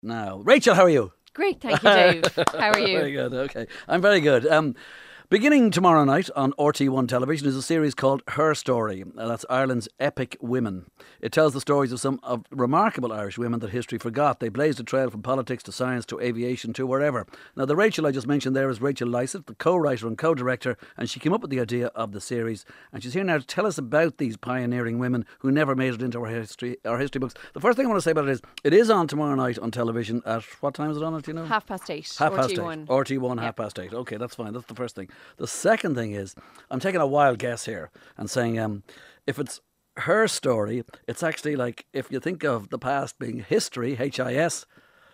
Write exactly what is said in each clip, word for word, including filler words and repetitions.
now. Rachel, how are you? Great, thank you, Dave. How are you? Very good, okay. I'm very good. Um, beginning tomorrow night on R T one television is a series called Her Story. Uh, that's Ireland's epic women. It tells the stories of some of remarkable Irish women that history forgot. They blazed a trail from politics to science to aviation to wherever. Now, the Rachel I just mentioned there is Rachel Lysett, the co-writer and co-director, and she came up with the idea of the series. And she's here now to tell us about these pioneering women who never made it into our history, our history books. The first thing I want to say about it is, it is on tomorrow night on television at, what time is it on, do you know? Half past eight. Half past eight. R T one. R T one, Yep. half past eight. Okay, that's fine. That's the first thing. The second thing is, I'm taking a wild guess here and saying, um, if it's her story, it's actually like, if you think of the past being history, H I S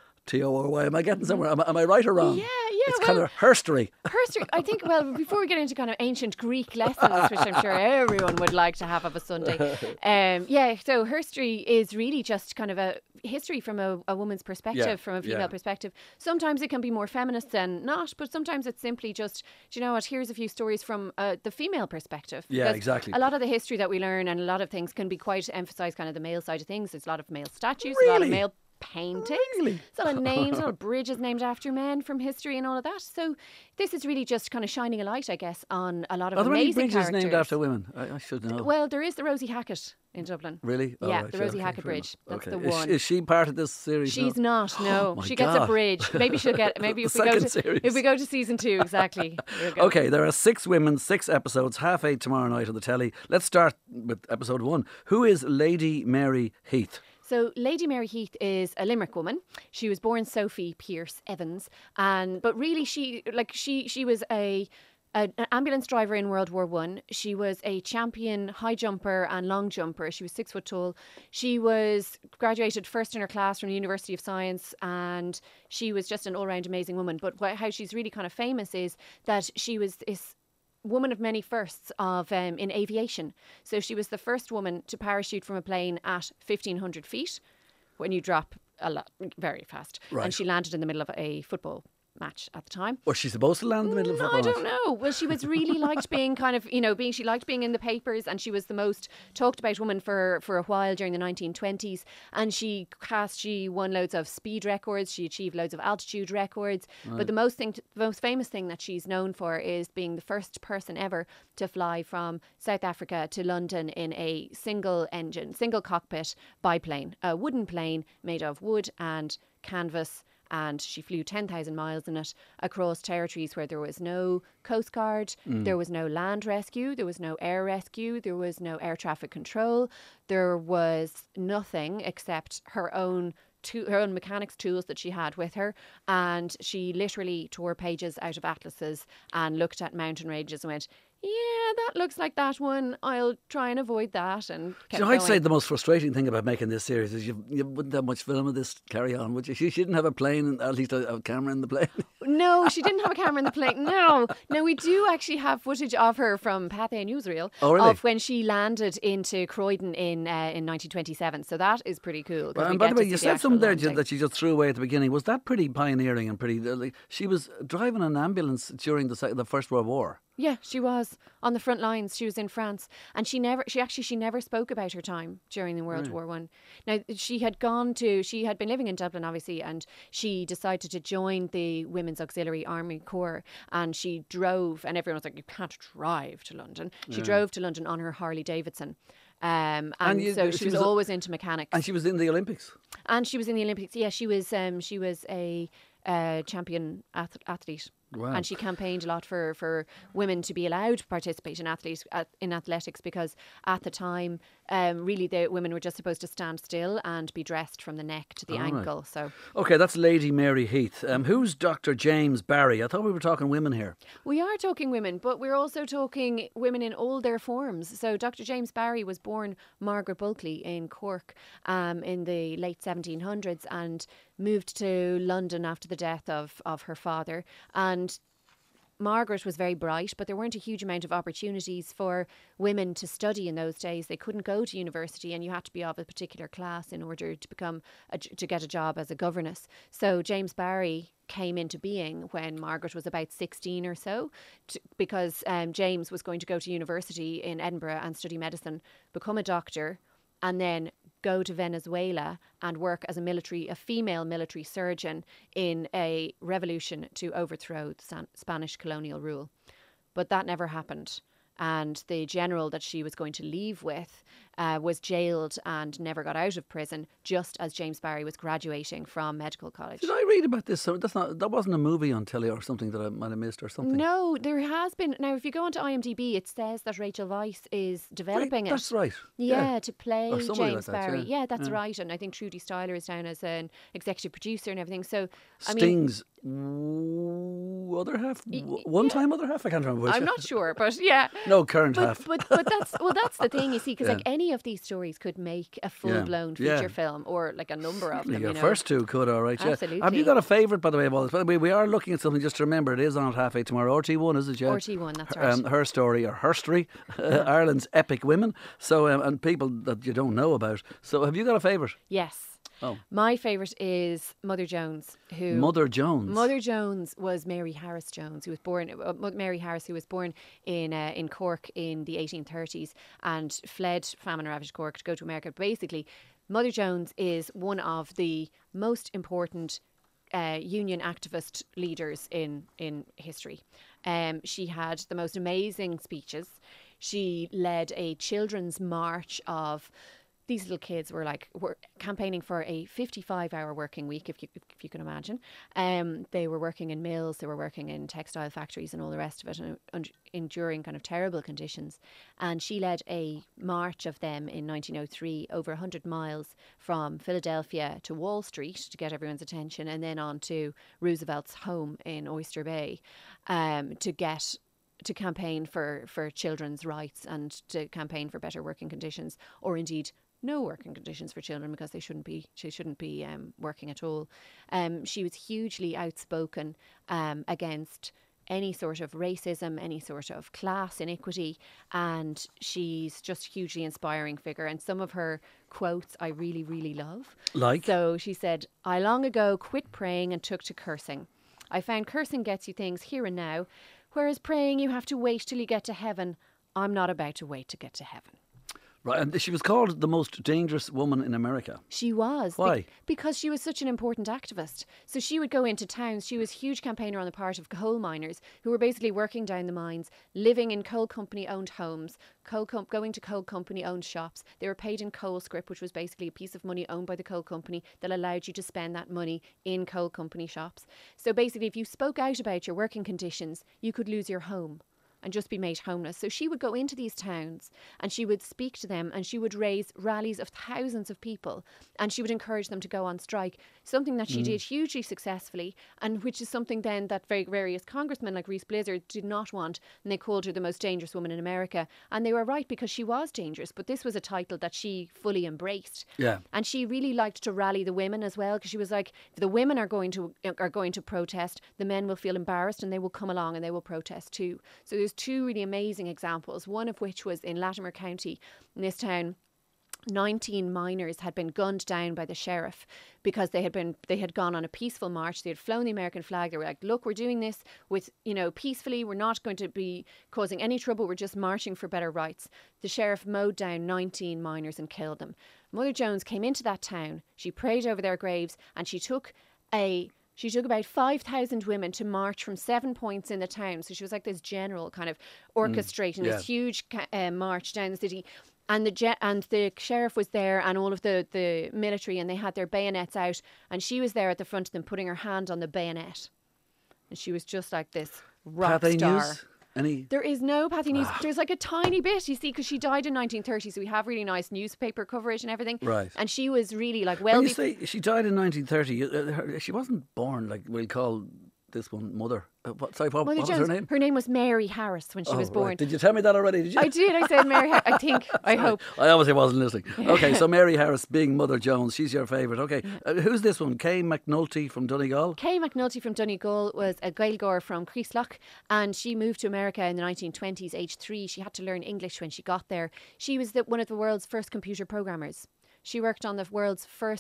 T O R Y. Am I getting somewhere? Am, I- am I right or wrong? Yeah, yeah. It's well, kind of herstory. Herstory, I think, well, before we get into kind of ancient Greek lessons, which I'm sure everyone would like to have of a Sunday, um, yeah, so herstory is really just kind of a history from a, a woman's perspective, Yeah, from a female yeah. perspective. Sometimes it can be more feminist than not, but sometimes it's simply just, do you know what, here's a few stories from uh, the female perspective. Yeah, Because exactly. A lot of the history that we learn and a lot of things can be quite emphasise kind of the male side of things. There's a lot of male statues, a lot of Really? male paintings. Really? There's a lot of names, a lot of bridges named after men from history and all of that. So this is really just kind of shining a light, I guess, on a lot of Are there any amazing bridges characters. named after women? I, I should know. Well, there is the Rosie Hackett in Dublin. Really? Oh, Yeah, right, the yeah, Rosie okay, Hackett fair Bridge. enough. That's Okay. the Is, one. is she part of this series? She's No? not. No, my she gets a God. bridge. Maybe she'll get. Maybe if The we go second to series. if we go to season two, exactly. We'll go. Okay, there are six women, six episodes, half eight tomorrow night on the telly. Let's start with episode one. Who is Lady Mary Heath? So Lady Mary Heath is a Limerick woman. She was born Sophie Pierce Evans, and but really she like she she was a. a- An ambulance driver in World War One. She was a champion high jumper and long jumper. She was six foot tall. She was graduated first in her class from the University of Science, and she was just an all round amazing woman. But wh- how she's really kind of famous is that she was this woman of many firsts of um, in aviation. So she was the first woman to parachute from a plane at fifteen hundred feet when you drop a lot very fast. Right. And she landed in the middle of a football match at the time. Was she supposed to land in the middle of a No, football I don't match? know. Well, she was really liked being kind of, you know, being she liked being in the papers, and she was the most talked about woman for for a while during the nineteen twenties. And she cast, she won loads of speed records. She achieved loads of altitude records. But the most thing, the most famous thing that she's known for is being the first person ever to fly from South Africa to London in a single engine, single cockpit biplane, a wooden plane made of wood and canvas. And she flew ten thousand miles in it across territories where there was no Coast Guard, there was no land rescue, there was no air rescue, there was no air traffic control, there was nothing except her own to her own mechanics tools that she had with her. And she literally tore pages out of atlases and looked at mountain ranges and went, yeah, that looks like that one. I'll try and avoid that. And kept You know, I'd going. say the most frustrating thing about making this series is you, you wouldn't have much film of this carry on, would you? She, she didn't have a plane, at least a, a camera in the plane. No, she didn't have a camera in the plane. No. No, we do actually have footage of her from Pathé Newsreel Oh, really? of when she landed into Croydon in uh, in nineteen twenty-seven. So that is pretty cool. 'cause Well, we and by get the way, to you see the said something actual there landing. that you just threw away at the beginning. Was that pretty pioneering and pretty? Like, she was driving an ambulance during the se- the First World War. Yeah, she was on the front lines. She was in France, and she never, she actually, she never spoke about her time during the World War One. Now, she had gone to, she had been living in Dublin, obviously, and she decided to join the Women's Auxiliary Army Corps, and she drove, and everyone was like, "You can't drive to London." She drove to London on her Harley Davidson. Um, and, And you- so she she was, was a- always into mechanics, And she was in the Olympics. and she was in the Olympics. Yeah, she was. Um, she was a uh, champion ath- athlete. Wow. And she campaigned a lot for, for women to be allowed to participate in athletes at, in athletics, because at the time, um, really, the women were just supposed to stand still and be dressed from the neck to the All right. ankle. So Okay, that's Lady Mary Heath. Um, who's Doctor James Barry? I thought we were talking women here. we are talking women, but we're also talking women in all their forms. So Doctor James Barry was born Margaret Bulkley in Cork um, in the late seventeen hundreds and moved to London after the death of, of her father. And Margaret was very bright, but there weren't a huge amount of opportunities for women to study in those days. They couldn't go to university, and you had to be of a particular class in order to become a, to get a job as a governess. So James Barry came into being when Margaret was about sixteen or so, to, because um, James was going to go to university in Edinburgh and study medicine, become a doctor, and then go to Venezuela and work as a military, a female military surgeon in a revolution to overthrow the San- Spanish colonial rule. But that never happened. And the general that she was going to leave with uh, was jailed and never got out of prison, just as James Barry was graduating from medical college. Did I read about this? So that's not that wasn't a movie on telly or something that I might have missed or something. No, there has been. Now, if you go onto IMDb, it says that Rachel Weisz is developing Right, it. that's right. Yeah, Yeah. to play Or James somebody like that, Barry. yeah. Yeah, that's Yeah. right. And I think Trudy Styler is down as an executive producer and everything. So, I mean, Sting's w- other half, w- one time other half. I can't remember which. I'm not sure, but yeah. No, current But, half. but but that's well, that's the thing, you see, because Yeah. like any of these stories could make a full blown Yeah. feature film, or like a number of them. Your You know? first two could, all right, yeah. Have Absolutely. you got a favourite, by the way, of all this? By the way, we are looking at something, just to remember, it is on at half eight tomorrow. R T one, is it, yeah? R T one, that's Her- right. Um, her story, or her story, Ireland's epic women. So, um, and people that you don't know about. So, have you got a favourite? Yes. Oh. My favourite is Mother Jones, who Mother Jones. Mother Jones was Mary Harris Jones, who was born uh, Mo- Mary Harris, who was born in uh, in Cork in the eighteen thirties and fled famine-ravaged Cork to go to America. Basically, Mother Jones is one of the most important uh, union activist leaders in in history. Um, she had the most amazing speeches. She led a children's march of. These little kids were like were campaigning for a fifty-five hour working week, if you if you can imagine. Um, they were working in mills, they were working in textile factories, and all the rest of it, and, and enduring kind of terrible conditions. And she led a march of them in nineteen oh three, over one hundred miles from Philadelphia to Wall Street to get everyone's attention, and then on to Roosevelt's home in Oyster Bay, um, to get. to campaign for, for children's rights and to campaign for better working conditions, or indeed no working conditions for children, because they shouldn't be she shouldn't be um, working at all. Um, she was hugely outspoken um, against any sort of racism, any sort of class inequity, and she's just a hugely inspiring figure. And some of her quotes I really, really love. Like? So she said, "I long ago quit praying and took to cursing. I found cursing gets you things here and now, whereas praying you have to wait till you get to heaven. I'm not about to wait to get to heaven." Right, and she was called the most dangerous woman in America. She was. Why? Be- because she was such an important activist. So she would go into towns. She was a huge campaigner on the part of coal miners who were basically working down the mines, living in coal company owned homes, coal com- going to coal company owned shops. They were paid in coal scrip, which was basically a piece of money owned by the coal company that allowed you to spend that money in coal company shops. So basically, if you spoke out about your working conditions, you could lose your home and just be made homeless. So she would go into these towns and she would speak to them, and she would raise rallies of thousands of people, and she would encourage them to go on strike, something that she mm. did hugely successfully, and which is something then that very various congressmen like Reese Blizzard did not want, and they called her the most dangerous woman in America. And they were right, because she was dangerous, but this was a title that she fully embraced. Yeah. And she really liked to rally the women as well, because she was like, if the women are going to are going to protest, the men will feel embarrassed and they will come along and they will protest too. So there's two really amazing examples, one of which was in Latimer County, in this town. nineteen miners had been gunned down by the sheriff because they had been they had gone on a peaceful march. They had flown the American flag. They were like, look, we're doing this with, you know, peacefully. We're not going to be causing any trouble. We're just marching for better rights. The sheriff mowed down nineteen miners and killed them. Mother Jones came into that town. She prayed over their graves, and she took a She took about five thousand women to march from seven points in the town. So she was like this general kind of orchestrating mm, yeah. this huge uh, march down the city. And the je- and the sheriff was there, and all of the, the military, and they had their bayonets out. And she was there at the front of them, putting her hand on the bayonet. And she was just like this rock Pathé star. News? Any? There is no Pathé News. There's like a tiny bit, you see, because she died in nineteen thirty, so we have really nice newspaper coverage and everything. Right. And she was really like well. When you be- say she died in nineteen thirty, uh, her, she wasn't born like we'll call this one Mother. Uh, what, sorry, what, what was Jones, her name? Her name was Mary Harris when she oh, was born. Right. Did you tell me that already? Did you? I did. I said Mary. Har- I think. I hope. I obviously wasn't listening. Okay, so Mary Harris being Mother Jones, she's your favourite. Okay, uh, who's this one? Kay McNulty from Donegal. Kay McNulty from Donegal was a Gaeilgeoir from Creeslough, and she moved to America in the nineteen twenties, age three. She had to learn English when she got there. She was the, one of the world's first computer programmers. She worked on the world's first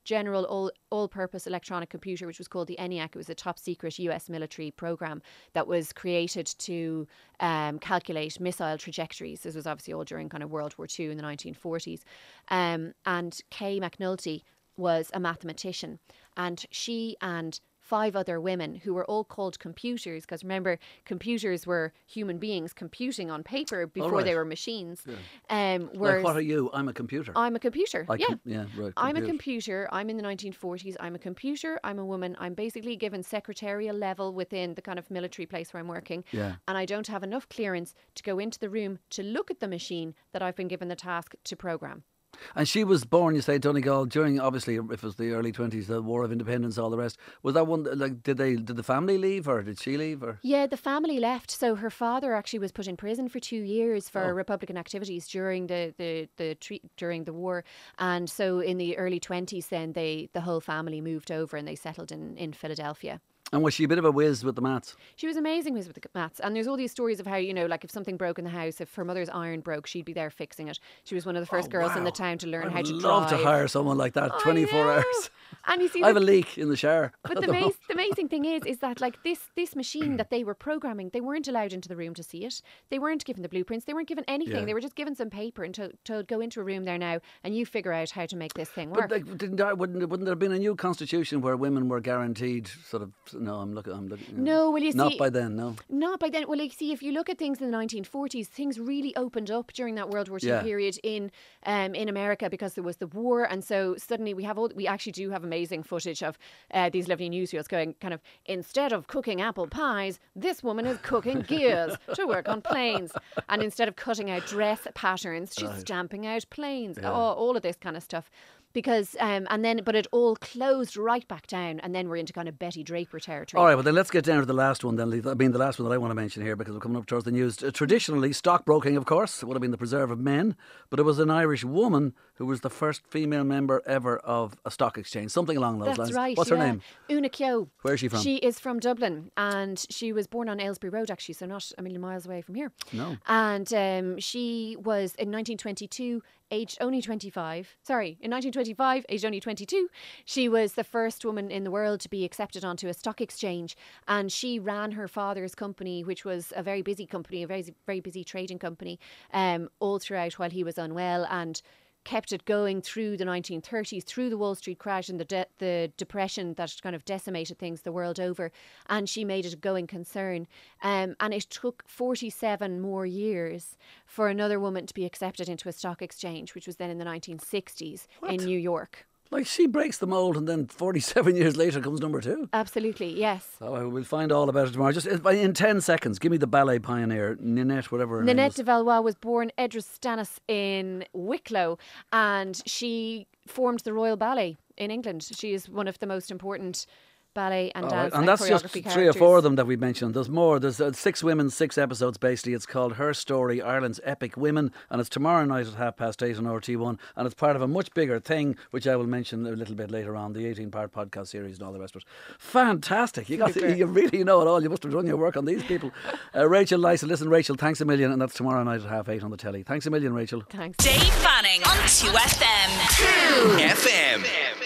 general all, all-purpose electronic computer, which was called the ENIAC. It was a top-secret U S military program that was created to um, calculate missile trajectories. This was obviously all during kind of World War Two in the nineteen forties. Um, and Kay McNulty was a mathematician, and she and five other women who were all called computers, because remember, computers were human beings computing on paper before right. they were machines. Yeah. Um, like, what are you? I'm a computer. I'm a computer. Like, yeah. com- yeah, right. I'm a compute. computer. I'm in the nineteen forties. I'm a computer. I'm a woman. I'm basically given secretarial level within the kind of military place where I'm working. Yeah. And I don't have enough clearance to go into the room to look at the machine that I've been given the task to program. And she was born, you say, Donegal, during, obviously, if it was the early twenties, the War of Independence, all the rest. Was that one, like, did they, did the family leave, or did she leave? Or Yeah, the family left. So her father actually was put in prison for two years for Oh. Republican activities during the, the, the tre- during the war. And so in the early twenties then, they the whole family moved over and they settled in, in Philadelphia. And was she a bit of a whiz with the maths? She was amazing with the maths. And there's all these stories of how, you know, like if something broke in the house, if her mother's iron broke, she'd be there fixing it. She was one of the first Oh, girls in wow. the town to learn I'd how to love drive. to hire someone like that, I twenty-four know. hours. And you see, I have the- a leak in the shower. But the, amaz- the amazing thing is, is that like this this machine that they were programming, they weren't allowed into the room to see it. They weren't given the blueprints. They weren't given anything. Yeah. They were just given some paper and to, to go into a room there now and you figure out how to make this thing But work. like, didn't I, wouldn't wouldn't there have been a new constitution where women were guaranteed sort of? No, I'm looking. I'm looking. No, well, you not see- by then. No. Not by then. Well, like, see, if you look at things in the nineteen forties, things really opened up during that World War Two Yeah. period in um, in America because there was the war, and so suddenly we have all we actually do have amazing footage of uh, these lovely newsreels going kind of instead of cooking apple pies, this woman is cooking gears to work on planes, and instead of cutting out dress patterns, she's Right. stamping out planes. Yeah. Oh, all of this kind of stuff. Because um, and then, but it all closed right back down, and then we're into kind of Betty Draper territory. All right, well then let's get down to the last one then. Lee. I mean, the last one that I want to mention here because we're coming up towards the news. Uh, traditionally, stockbroking, of course, would have been the preserve of men, but it was an Irish woman who was the first female member ever of a stock exchange, something along those That's lines. right. What's yeah. her name? Una Keogh. Where is she from? She is from Dublin, and she was born on Aylesbury Road, actually, so not a million miles away from here. No. And um, she was in nineteen twenty-two, aged only twenty-five. Sorry, in nineteen twenty-five, aged only twenty-two. She was the first woman in the world to be accepted onto a stock exchange, and she ran her father's company, which was a very busy company, a very very busy trading company, um, all throughout while he was unwell, and kept it going through the nineteen thirties, through the Wall Street crash and the de- the depression that kind of decimated things the world over, and she made it a going concern. Um, and it took forty-seven more years for another woman to be accepted into a stock exchange, which was then in the nineteen sixties in New York. Like, she breaks the mould and then forty-seven years later comes number two. Absolutely, yes. Oh, we'll find all about it tomorrow. Just in ten seconds, give me the ballet pioneer, Ninette, whatever her name Ninette is. de Valois was born Edris Stannis in Wicklow, and she formed the Royal Ballet in England. She is one of the most important ballet and All dance right. and, And that's just choreography three or four characters. of them that we mentioned. There's more. There's uh, six women, six episodes basically. It's called Her Story, Ireland's Epic Women, and it's tomorrow night at half past eight on R T one, and it's part of a much bigger thing, which I will mention a little bit later on, the eighteen-part podcast series and all the rest of it. Fantastic. You got Super. you really know it all. You must have done your work on these people. Uh, Rachel Lyson. Listen, Rachel, thanks a million, and that's tomorrow night at half eight on the telly. Thanks a million, Rachel. Thanks. Dave Fanning on two F M. two F M.